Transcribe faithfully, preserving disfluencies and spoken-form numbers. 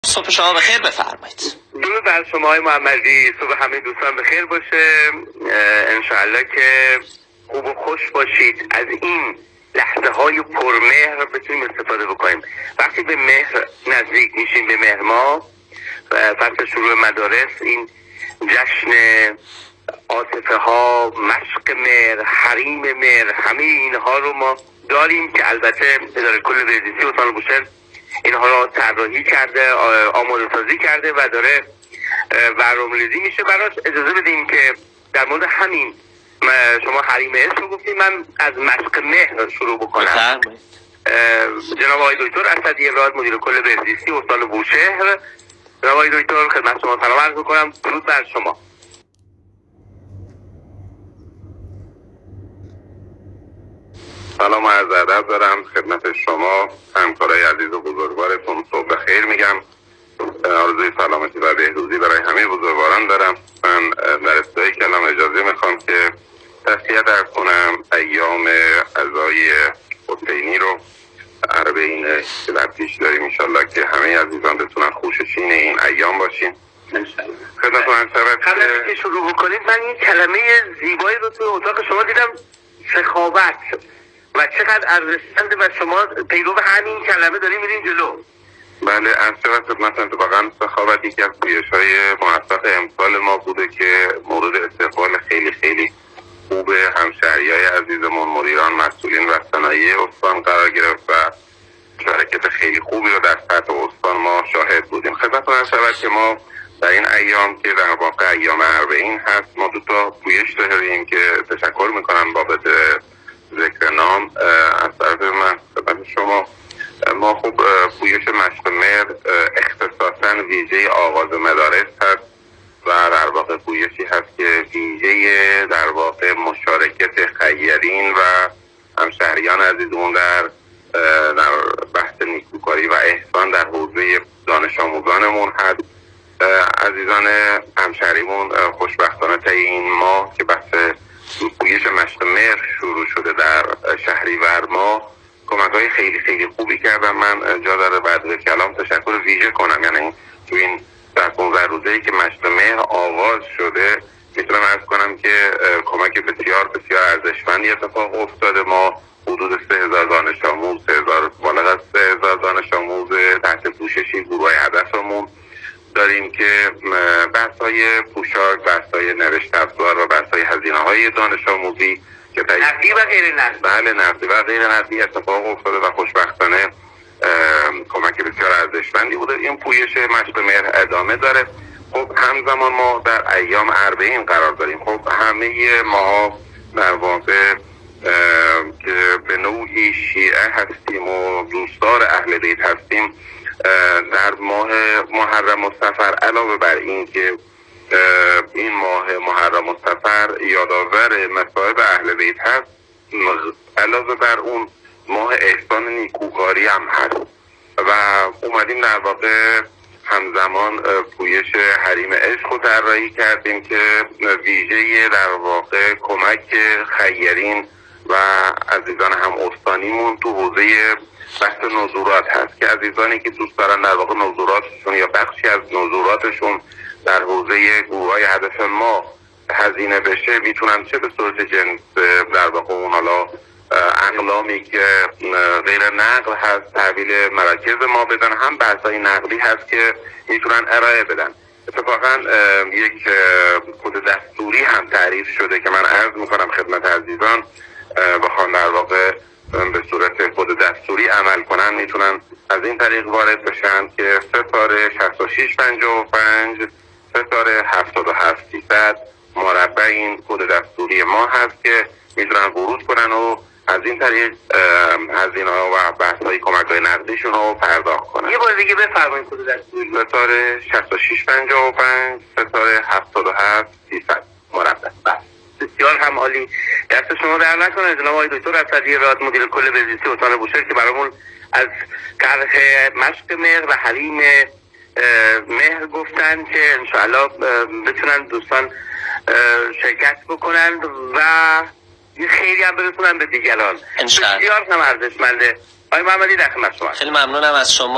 صبح شما بخیر، بفرمایید. درود بر شما های محمدی، صبح همه دوستان بخیر باشه. انشاءالله که خوب و خوش باشید. از این لحظه های پرمهر بتونیم استفاده بکنیم. وقتی به مهر نزدیک میشیم، به مهر ماه و فصل شروع مدارس، این جشن عاطفه ها، مشق مهر، حریم مهر، همه اینها رو ما داریم که البته اداره کل بهزیستی استان بوشهر اینها را طراحی کرده، آماده سازی کرده و داره برنامه‌ریزی میشه براش. اجازه بدیم که در مورد همین شما حریم عشق رو گفتیم، من از مشق مهر شروع بکنم. جناب آقای دکتر اسدی راد، مدیر کل بهزیستی استان بوشهر. جناب آقای دکتر خدمت شما سلام عرض می‌کنم. درود بر شما. سلام و عرض ادب دارم خدمت شما همکارای عزیز و بزرگوارتون. صبح بخیر میگم. آرزوی سلامتی و بهروزی برای همه بزرگواران دارم. من در ابتدای کلام اجازه میخوام که تسلیت عرض کنم ایام عزای حسینی رو، اربعین که در پیش داریم. انشالله که همه عزیزان بتونن خوششین این ایام باشین. خدمتتون عرض شود قبل از اینکه شروع بکنید، من این کلمه زیبایی رو توی اتاق شما دیدم، سخاوت، و چقدر ارزشمنده و شما پیرو همین کلمه داریم میرین جلو. بله، از شود خدمت اتفاقا سخاوت یکی از پویش‌های موفق امسال ما بوده که مورد استقبال خیلی خیلی خوب همشهریای عزیزمون، مدیران، مسئولین و صنایع استان قرار گرفت و شرکت خیلی خوبی رو در سطح استان ما شاهد بودیم. خدمتتون عرض شود که ما در این ایام که در واقع ایام اربعین هست، ما دو تا پویش داریم که تشکر میکنم بابت ذکر نام از طرف من خدمت شما. ما خوب پویش مشق مهر اختصاصا ویژه آغاز مدارس هست و در واقع پویشی هست که ویژه در واقع مشارکت خیرین و همشهریان عزیزمون در در بحث نیکوکاری و احسان در حوزه دانش آموزانمون هست. عزیزان همشهریمون خوشبختانه تا این ماه که بحث پویش مشق مهر شروع شده در شهریور ماه، کمک های خیلی خیلی خوبی کردم. من جا داره بعد کلام تشکر ویژه کنم. یعنی تو این در پانزده روزه‌ای که مشق مهر آغاز شده، میتونم عرض کنم که کمک بسیار بسیار ارزشمندی اتفاق افتاده. ما حدود سه هزار دانش آموز، سه هزار بالغ از سه هزار دانش آموز تحت پوشش گروه هدفمون داریم که بحث‌های پوشاک، بحث‌های نوشت افزار و بحث‌های هزینه‌های دانش آموزی که نقدی و غیر نقدی، بله نقدی و غیر نقدی اتفاق افتاده و خوشبختانه کمک بسیار ارزشمندی بوده. این پویش مشق مهر ادامه داره. خب همزمان ما در ایام اربعین قرار داریم. خب همه ما در واقع که به نوعی شیعه هستیم و دوستدار اهل بیت هستیم، در ماه محرم و صفر علاوه بر این که این ماه محرم و صفر یادآور مصائب اهل بیت هست، علاوه بر اون ماه احسان نیکوکاری هم هست و اومدیم در واقع همزمان پویش حریم عشق رو طراحی کردیم که ویژه در واقع کمک خیرین و عزیزان هم استانیمون تو حوزه بحث نزورات هست که عزیزانی که دوست دارن در واقع نزوراتشون یا بخشی از نزوراتشون در حوزه گروهای هدف ما هزینه بشه، میتونن چه به صورت جنس در واقع اون حالا اقلامی که غیر نقل هست تحویل مراکز ما بدن، هم بحثای نقلی هست که میتونن ارائه بدن. اتفاقا یک کد دستوری هم تعریف شده که من عرض میکنم خدمت عزیزان، بخوان در واقع به صورت کد دستوری عمل کنن، میتونن از این طریق وارد بشن که ستاره شصت و شش پنجاه و پنج ستاره هفتاد و هفت سیصد مربع این کد دستوری ما هست که میتونن ورود کنن و از این طریق هزینه ها و بحث های کمک های نقدیشون رو پرداخت کنن. یه بار دیگه بفرمایید کد دستوری. ستاره شصت و شش پنجاه و پنج ستاره هفتاد و هفت سیصد مربع. بسیار هم عالی. دست شما در نکنه جناب آقای دکتر اسدی راد، مدیر کل بهزیستی استان بوشهر، که برامون از طرح مشق مهر و حریم مهر گفتن که انشاءالله بتونن دوستان شرکت بکنن و یه خیلی هم برسونن به دیگران. انشاءالله. بسیار هم ارزشمنده. آقای محمدی در خدمت شما. خیلی ممنونم از شما.